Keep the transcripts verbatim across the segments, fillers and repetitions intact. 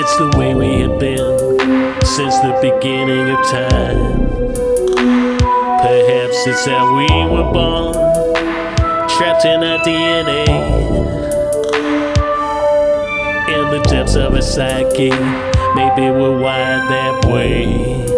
It's the way we have been since the beginning of time. Perhaps it's how we were born, trapped in our D N A, in the depths of our psyche. Maybe we're wired that way.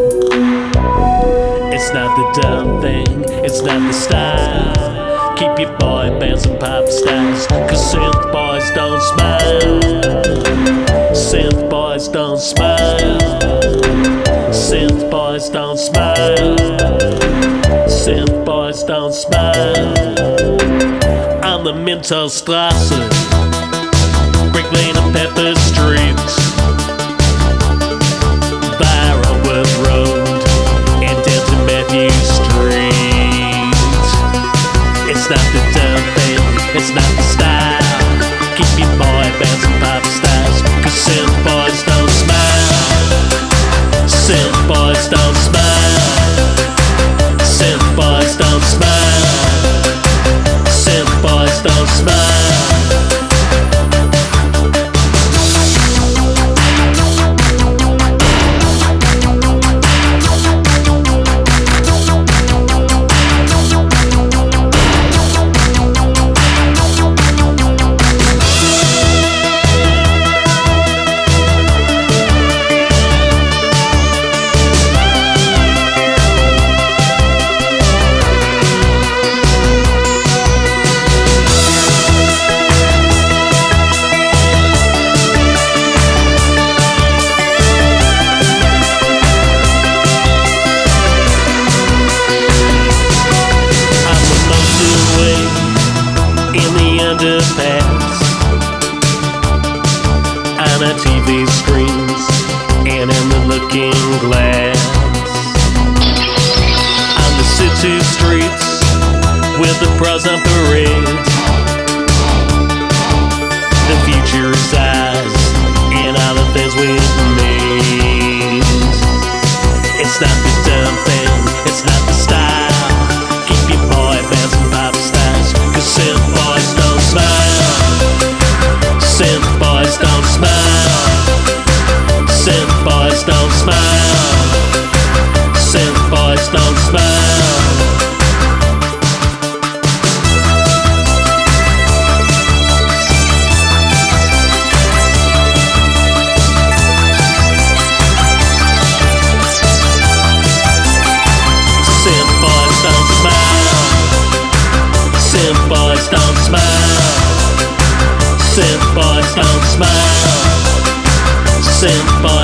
It's not the dumb thing, it's not the style. Keep your boy bands and pop stars, cause synth boys don't smile. Synth boys don't smile. Synth boys don't smile. Synth boys don't smile. On the Mentalstrasse, Brick Lane and Pepper Street, Briarwood Road and down to Matthew Street. It's not the dumb thing, it's not the style. Keep your boy bands and pop stars, cause synth boys don't smile. Synth boys don't smile. Synth boys don't smile. Synth boys don't smile. In the underpass, on our T V screens, and in the looking glass, on the city streets, with the pros on parade. The future is ours, and all the things we've made. It's not the dumb thing, it's not the style. Keep your boy bands and pop stars, cause synth boys don't smile. Synth boys don't smile. Synth boys don't smile. Synth boys don't smile. Synth boys don't smile. Synth boys don't smile. Synth boys don't smile. Synth boys